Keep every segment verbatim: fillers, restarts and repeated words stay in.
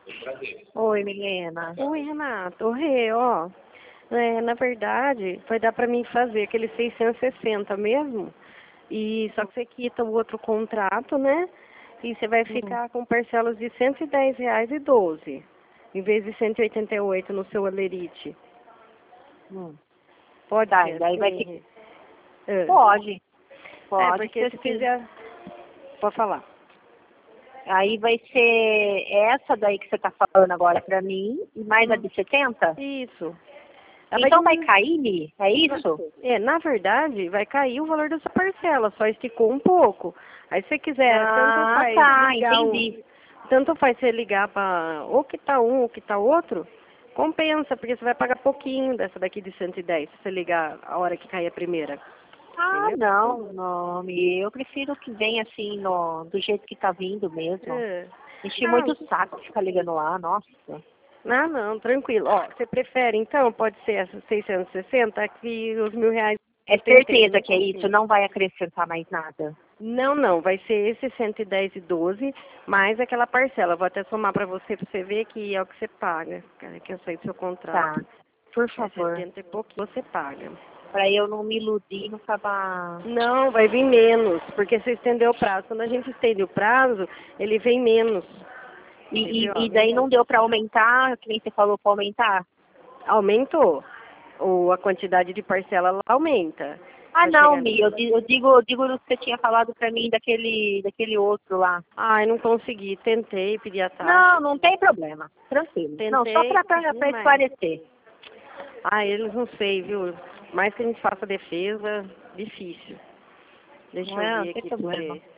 Oi, Milena. Oi, Renato. Ô, Rê, ó. É, na verdade, vai dar pra mim fazer aquele seiscentos e sessenta mesmo. E só que você quita o outro contrato, né? E você vai Hum. ficar com parcelas de cento e dez reais e doze, em vez de cento e oitenta e oito no seu Alerite. Hum. Pode Tá, ser daí vai assim, ter. Rê? É. Pode. É, Pode porque ser se sim. fizer... Pode falar. Aí vai ser essa daí que você tá falando agora pra mim, e mais a Hum. de setenta? Isso. Ela Então vai diminuir. cair, Mi? É isso? É, na verdade, vai cair o valor dessa parcela, só esticou um pouco. Aí se você quiser, tanto Ah, faz tá, ligar um, entendi. tanto faz você ligar para ou que tá um ou que tá outro, compensa, porque você vai pagar pouquinho dessa daqui de cento e dez, se você ligar a hora que cair a primeira. Ah, Entendeu? não, não, Mi. Eu prefiro que venha assim, no, do jeito que tá vindo mesmo. É. Enchi Ah, muito o saco ficar ligando lá, nossa. não, não, tranquilo. Ó, você prefere então, pode ser essa seiscentos e sessenta, aqui os mil reais É eu tentei, certeza não que é isso? consigo. Não vai acrescentar mais nada? Não, não, vai ser esse cento e dez e doze, mais aquela parcela. Vou até somar para você, para você ver que é o que você paga, cara, que eu sei do seu Tá, contrato. por É favor. setenta e pouquinho você paga. Pra eu não me iludir e não acabar... Não, vai vir menos, porque você estendeu o prazo. Quando a gente estende o prazo, ele vem menos. E, Entendeu? e, e daí não deu pra aumentar, que nem você falou pra aumentar? Aumentou. Ou a quantidade de parcela ela aumenta. Ah, Pra não, chegar... Mi, eu, di- eu digo, eu digo no que você tinha falado pra mim daquele, daquele outro lá. Ai, não consegui. Tentei pedir a taxa. Não, não tem problema, tranquilo. Não, só Tentei pra, pra, pedir pra mais. esclarecer. Ah, eles não sei, viu? Mais que a gente faça defesa, difícil. Deixa Não, eu é, não ver tem aqui pra problema. você.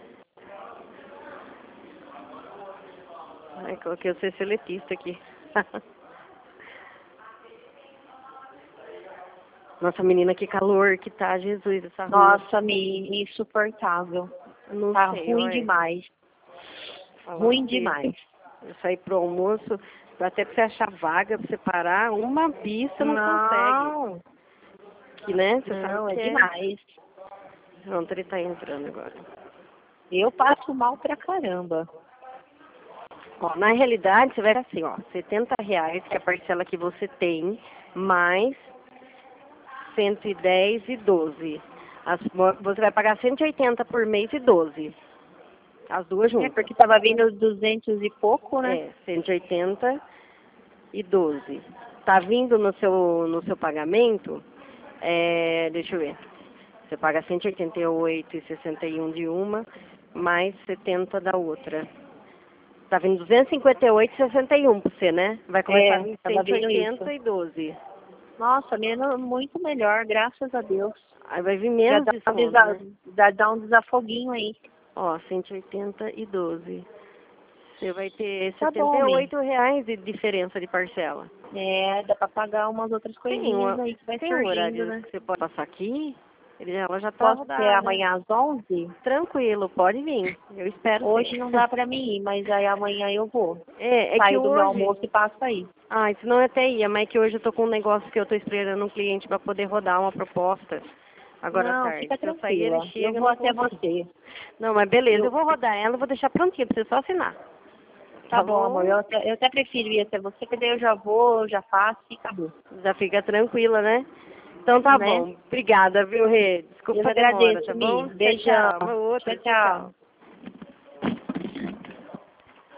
Ai, coloquei o ser seletista aqui. Nossa, menina, que calor que tá, Jesus, essa rua. Nossa, Mi, insuportável. Não Tá sei, ruim olha. demais. Fala Ruim você. demais. Eu saí pro almoço, até pra você achar vaga, pra você parar, uma pista não consegue. Não, Que, né? Você sabe não, é que é. demais. Pronto, ele tá entrando agora. Eu passo mal pra caramba. Ó, na realidade, você vai assim, ó, setenta reais, que é a parcela que você tem, mais cento e dez e doze. As, você vai pagar cento e oitenta por mês e doze. As duas É, juntas. porque tava vindo duzentos e pouco, né? É, cento e oitenta e doze. Tá vindo no seu, no seu pagamento, é, deixa eu ver. Você paga cento e oitenta e oito e sessenta e um de uma, mais setenta da outra. Tá vindo duzentos e cinquenta e oito e sessenta e um pra você, né? Vai começar a É, vir tava cento e vindo isso. oitenta e doze. Nossa, menos, muito melhor, graças a Deus. Aí vai vir Já menos dá, um desconto, desa- né? dá, dá um desafoguinho aí. Ó, cento e oitenta e doze. Você vai ter Tá setenta bom, e Mi. oito reais de diferença de parcela. É, dá pra pagar umas outras Tem, coisinhas uma, aí que vai tem um surgindo, horário né? que você pode passar aqui? Ele, ela já tá Posso ser rodada. amanhã às onze? Tranquilo, pode vir. Eu espero sim. Hoje não dá pra mim ir, mas aí amanhã eu vou. É, é que Saio do meu hoje... almoço e passo aí. Ah, isso não até ia, mas é que hoje eu tô com um negócio que eu tô esperando um cliente para poder rodar uma proposta agora à Não, tarde. fica Se eu sair, ele tranquila. Eu chega, eu vou não até consigo. você. Não, mas beleza, eu Eu, vou rodar ela, eu vou deixar prontinha pra você só assinar. tá Tá bom, amor. bom? Eu até, eu até prefiro ir até você, que daí eu já vou, eu já faço e acabou. Já fica tranquila, né? Então tá Né? bom. Obrigada, viu, Rê? Eu Desculpa a demora, agradeço, tá Mi. bom? Tchau, Beijão. tchau. Uma Tchau, outra, tchau, tchau. tchau.